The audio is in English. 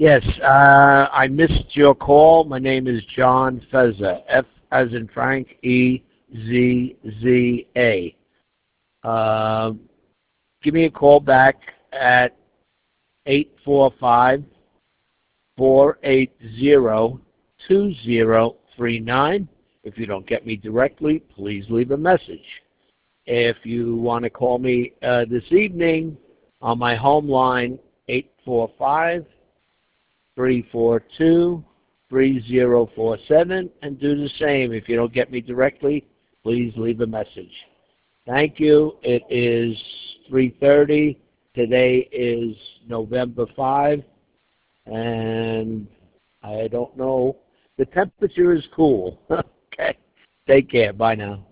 Yes, I missed your call. My name is John Fezza, F as in Frank, E-Z-Z-A. Give me a call back at 845-480-2039. If you don't get me directly, please leave a message. If you want to call me this evening on my home line, 845-342-3047, and do the same. If you don't get me directly, please leave a message. Thank you. It is 3:30. Today is November 5, and I don't know. The temperature is cool. Okay. Take care. Bye now.